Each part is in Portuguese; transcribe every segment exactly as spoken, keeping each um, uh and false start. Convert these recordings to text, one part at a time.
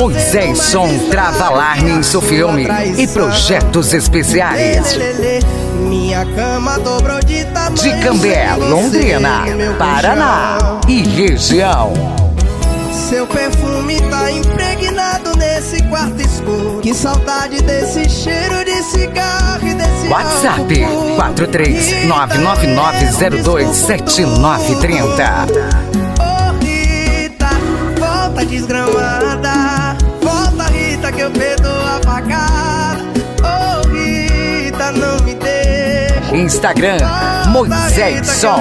Moisés Som trava alarme em seu filme e projetos especiais. Minha cama dobrou de tamanho. De Cambé, Londrina, Paraná e região. Seu perfume tá impregnado nesse quarto escuro. Que saudade desse cheiro de cigarro e desse WhatsApp quatro três nove nove nove zero dois sete nove três zero. Ô Rita, volta desgramada. Volta Rita que eu perdoo a facada. Ô Rita, não me deixa. Instagram, Moisés Som.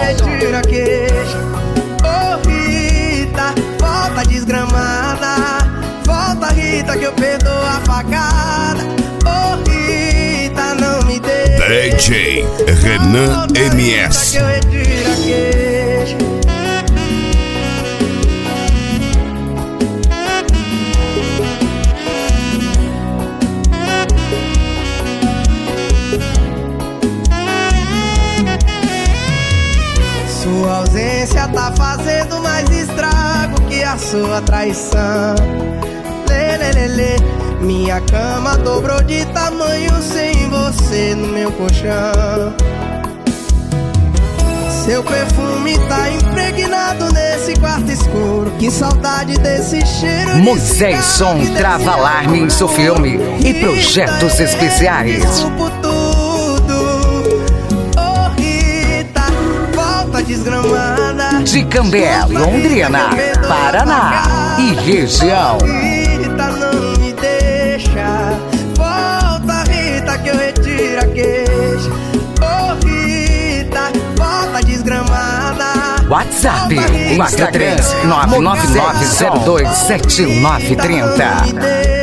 Ô Rita, volta desgramada. Volta Rita que eu perdoo a facada. Ô Rita, não me deixa. D J Renan M S. Sua ausência tá fazendo mais estrago que a sua traição. Lê, lê, lê, lê. Minha cama dobrou de tamanho sem você no meu colchão. Seu perfume tá impregnado nesse quarto escuro. Que saudade desse cheiro. Moisés Som trava alarme em seu filme e projetos especiais. Desculpo tudo. Ô Rita, volta desgramada. De Cambé, Londrina, Paraná e região. Rita, não me deixa. Volta Rita que eu retiro a queixa. Ô Rita, volta desgramada. WhatsApp quatro três nove nove nove zero dois sete nove três zero.